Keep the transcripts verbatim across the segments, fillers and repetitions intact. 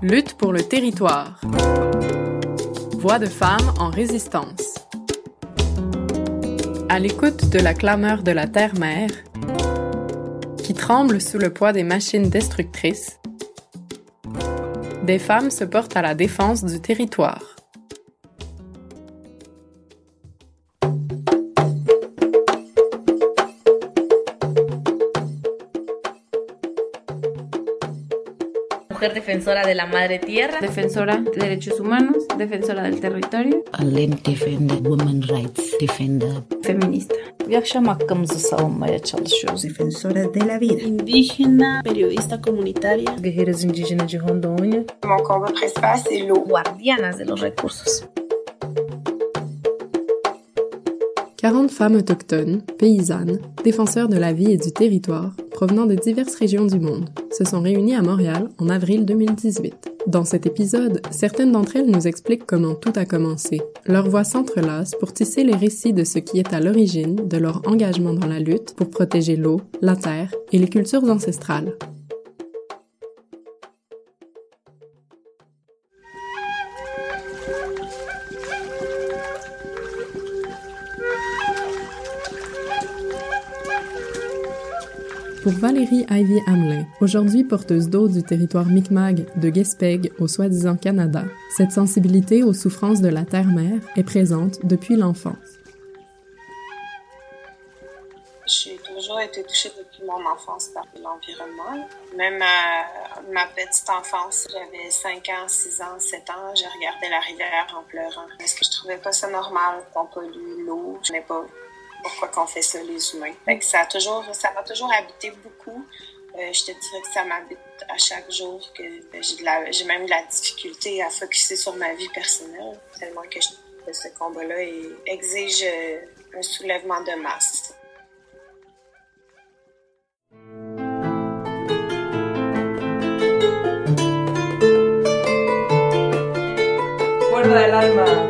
Lutte pour le territoire. Voix de femmes en résistance. À l'écoute de la clameur de la terre-mère, qui tremble sous le poids des machines destructrices, des femmes se portent à la défense du territoire. Mujer defensora de la madre tierra, defensora de derechos humanos, defensora del territorio, Alem defender women rights, defender feminista. Yaşam hakkımızı savunmaya çalışıyoruz. Defensora de la vida. Indígena, periodista comunitaria. Guerreiras indígenas de Rondônia. Mon combat principal, c'est l'eau. Guardianas de los recursos. quarante femmes autochtones, paysannes, défenseurs de la vie et du territoire, provenant de diverses régions du monde, se sont réunies à Montréal en avril deux mille dix-huit. Dans cet épisode, certaines d'entre elles nous expliquent comment tout a commencé. Leurs voix s'entrelacent pour tisser les récits de ce qui est à l'origine de leur engagement dans la lutte pour protéger l'eau, la terre et les cultures ancestrales. Pour Valérie Ivy Hamelin, aujourd'hui porteuse d'eau du territoire Mi'kmaq de Gaspé au soi-disant Canada, cette sensibilité aux souffrances de la terre-mère est présente depuis l'enfance. J'ai toujours été touchée depuis mon enfance par l'environnement. Même à ma petite enfance, j'avais cinq ans, six ans, sept ans, je regardais la rivière en pleurant. Parce que je trouvais pas ça normal qu'on pollue l'eau. Je n'ai pas pourquoi qu'on fait ça, les humains. Fait que ça a toujours, ça m'a toujours habité beaucoup. Euh, je te dirais que ça m'habite à chaque jour, que j'ai, de la, j'ai même de la difficulté à focusser sur ma vie personnelle, tellement que je, ce combat-là exige un soulèvement de masse. Cuerda del alma.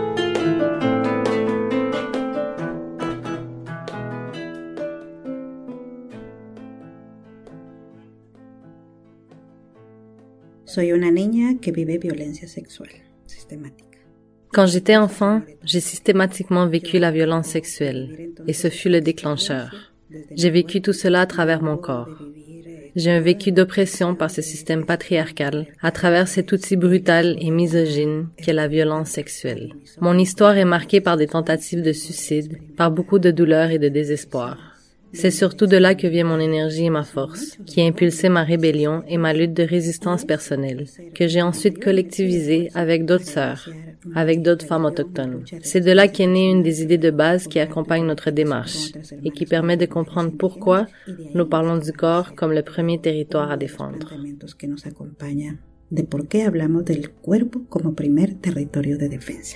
Soy una niña que vive violencia sexual systématique. Quand j'étais enfant, j'ai systématiquement vécu la violence sexuelle, et ce fut le déclencheur. J'ai vécu tout cela à travers mon corps. J'ai un vécu d'oppression par ce système patriarcal, à travers cet outil brutal et misogyne qu'est la violence sexuelle. Mon histoire est marquée par des tentatives de suicide, par beaucoup de douleur et de désespoir. C'est surtout de là que vient mon énergie et ma force, qui a impulsé ma rébellion et ma lutte de résistance personnelle, que j'ai ensuite collectivisée avec d'autres sœurs, avec d'autres femmes autochtones. C'est de là qu'est née une des idées de base qui accompagne notre démarche et qui permet de comprendre pourquoi nous parlons du corps comme le premier territoire à défendre. De por qué hablamos del cuerpo como primer territorio de defensa.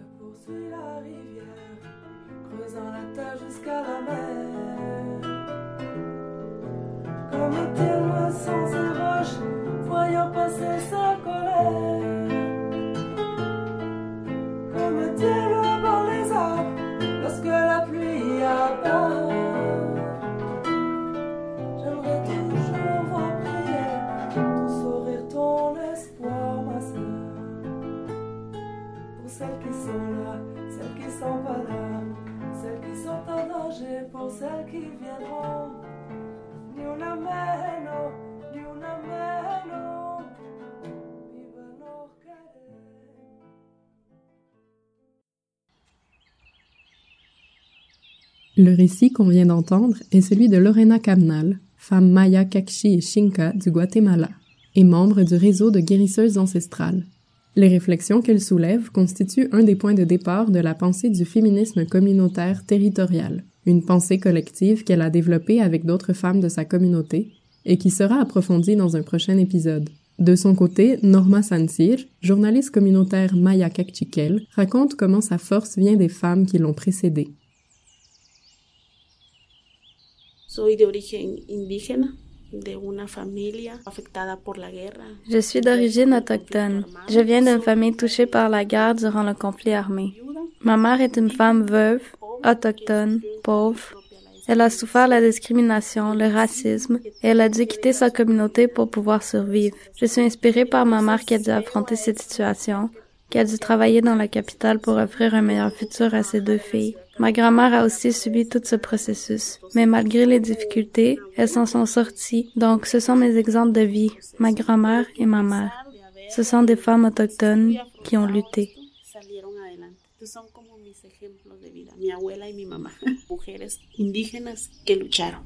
Comme éternel sans ses roches, voyant passer sa colère. Comme éternel dans les arbres, lorsque la pluie abat. J'aimerais toujours voir prier, ton sourire, ton espoir, ma sœur. Pour celles qui sont là, celles qui sont pas là, celles qui sont en danger, pour celles qui viendront. Le récit qu'on vient d'entendre est celui de Lorena Camnal, femme Maya, Kakchi et Xinca du Guatemala, et membre du réseau de guérisseuses ancestrales. Les réflexions qu'elle soulève constituent un des points de départ de la pensée du féminisme communautaire territorial, une pensée collective qu'elle a développée avec d'autres femmes de sa communauté et qui sera approfondie dans un prochain épisode. De son côté, Norma Sancir, journaliste communautaire Maya Kakchiquel, raconte comment sa force vient des femmes qui l'ont précédée. Soy de origen indígena, de una familia afectada por la guerra. Je suis d'origine autochtone. Je viens d'une famille touchée par la guerre durant le conflit armé. Ma mère est une femme veuve, autochtone, pauvre. Elle a souffert la discrimination, le racisme, et elle a dû quitter sa communauté pour pouvoir survivre. Je suis inspirée par ma mère qui a dû affronter cette situation, qui a dû travailler dans la capitale pour offrir un meilleur futur à ses deux filles. Ma grand-mère a aussi subi tout ce processus, mais malgré les difficultés, elles s'en sont sorties. Donc, ce sont mes exemples de vie, ma grand-mère et ma mère. Ce sont des femmes autochtones qui ont lutté. Son como mis ejemplos de vida, mi abuela y mi mamá, mujeres indígenas que lucharon.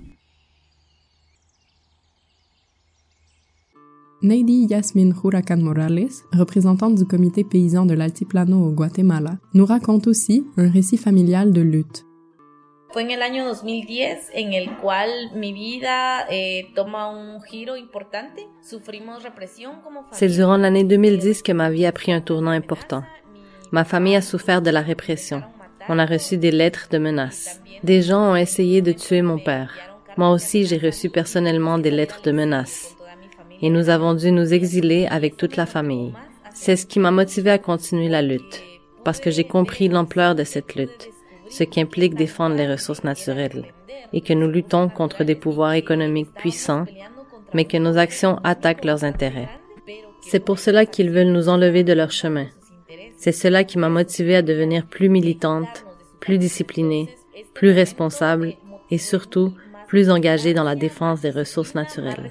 Neidy Yasmin Huracan Morales, représentante du comité paysan de l'Altiplano au Guatemala, nous raconte aussi un récit familial de lutte. Fue en el año dos mil diez en el cual mi vida eh, toma un giro importante. Sufrimos represión como familia. C'est durant l'année deux mille dix que ma vie a pris un tournant important. Ma famille a souffert de la répression. On a reçu des lettres de menaces. Des gens ont essayé de tuer mon père. Moi aussi, j'ai reçu personnellement des lettres de menaces. Et nous avons dû nous exiler avec toute la famille. C'est ce qui m'a motivé à continuer la lutte, parce que j'ai compris l'ampleur de cette lutte, ce qui implique défendre les ressources naturelles, et que nous luttons contre des pouvoirs économiques puissants, mais que nos actions attaquent leurs intérêts. C'est pour cela qu'ils veulent nous enlever de leur chemin. C'est cela qui m'a motivée à devenir plus militante, plus disciplinée, plus responsable et surtout plus engagée dans la défense des ressources naturelles.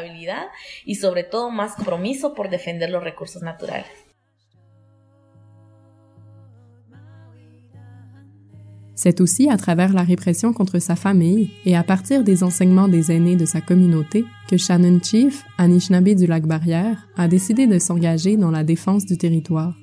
C'est aussi à travers la répression contre sa famille et à partir des enseignements des aînés de sa communauté que Shannon Chief, Anishinaabe du Lac-Barrière, a décidé de s'engager dans la défense du territoire.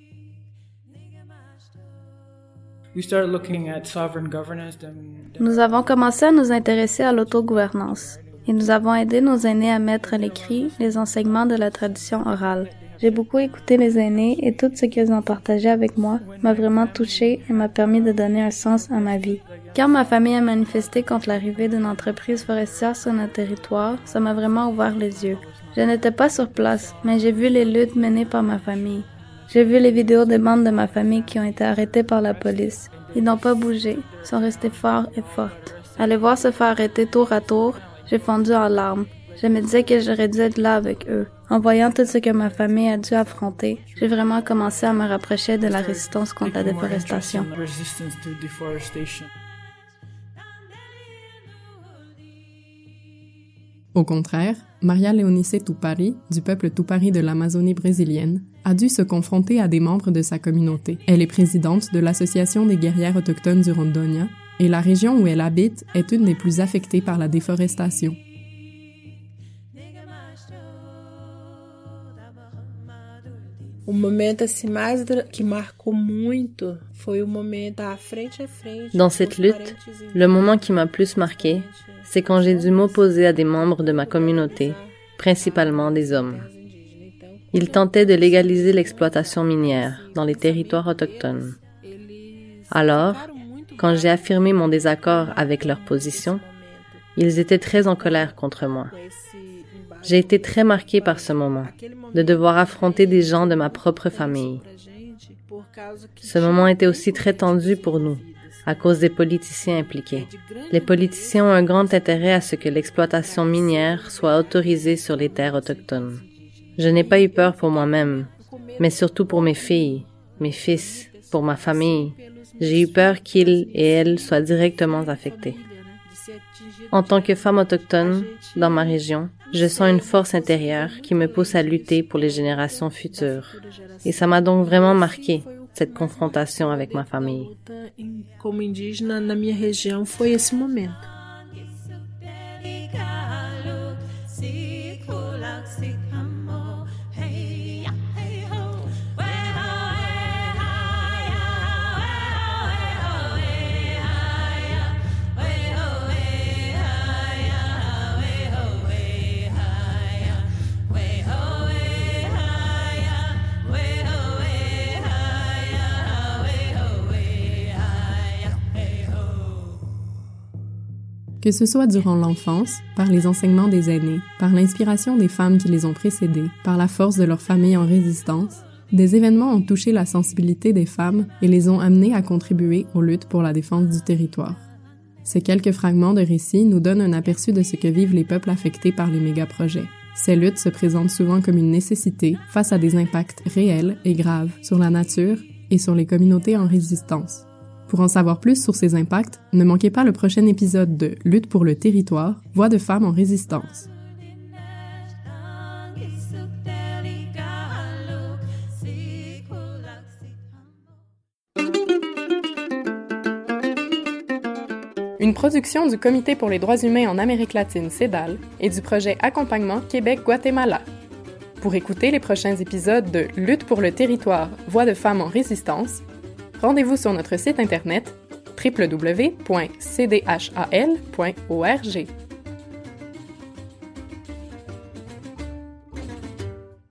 Nous avons commencé à nous intéresser à l'autogouvernance et nous avons aidé nos aînés à mettre à l'écrit les enseignements de la tradition orale. J'ai beaucoup écouté les aînés et tout ce qu'ils ont partagé avec moi m'a vraiment touchée et m'a permis de donner un sens à ma vie. Quand ma famille a manifesté contre l'arrivée d'une entreprise forestière sur notre territoire, ça m'a vraiment ouvert les yeux. Je n'étais pas sur place, mais j'ai vu les luttes menées par ma famille. J'ai vu les vidéos des membres de ma famille qui ont été arrêtés par la police. Ils n'ont pas bougé, sont restés forts et fortes. À les voir se faire arrêter tour à tour, j'ai fondu en larmes. Je me disais que j'aurais dû être là avec eux. En voyant tout ce que ma famille a dû affronter, j'ai vraiment commencé à me rapprocher de la résistance contre la déforestation. Au contraire, Maria Leonice Tupari, du peuple Tupari de l'Amazonie brésilienne, a dû se confronter à des membres de sa communauté. Elle est présidente de l'Association des guerrières autochtones du Rondônia, et la région où elle habite est une des plus affectées par la déforestation. Dans cette lutte, le moment qui m'a plus marqué, c'est quand j'ai dû m'opposer à des membres de ma communauté, principalement des hommes. Ils tentaient de légaliser l'exploitation minière dans les territoires autochtones. Alors, quand j'ai affirmé mon désaccord avec leur position, ils étaient très en colère contre moi. J'ai été très marquée par ce moment, de devoir affronter des gens de ma propre famille. Ce moment était aussi très tendu pour nous, à cause des politiciens impliqués. Les politiciens ont un grand intérêt à ce que l'exploitation minière soit autorisée sur les terres autochtones. Je n'ai pas eu peur pour moi-même, mais surtout pour mes filles, mes fils, pour ma famille. J'ai eu peur qu'ils et elles soient directement affectés. En tant que femme autochtone, dans ma région, je sens une force intérieure qui me pousse à lutter pour les générations futures. Et ça m'a donc vraiment marqué, cette confrontation avec ma famille. Como indígena na minha região foi esse momento. Que ce soit durant l'enfance, par les enseignements des aînés, par l'inspiration des femmes qui les ont précédées, par la force de leur famille en résistance, des événements ont touché la sensibilité des femmes et les ont amenées à contribuer aux luttes pour la défense du territoire. Ces quelques fragments de récits nous donnent un aperçu de ce que vivent les peuples affectés par les mégaprojets. Ces luttes se présentent souvent comme une nécessité face à des impacts réels et graves sur la nature et sur les communautés en résistance. Pour en savoir plus sur ces impacts, ne manquez pas le prochain épisode de Lutte pour le territoire, Voix de femmes en résistance. Une production du Comité pour les droits humains en Amérique latine CEDAL et du projet Accompagnement Québec-Guatemala. Pour écouter les prochains épisodes de Lutte pour le territoire, Voix de femmes en résistance, rendez-vous sur notre site internet w w w point c d h a l point org.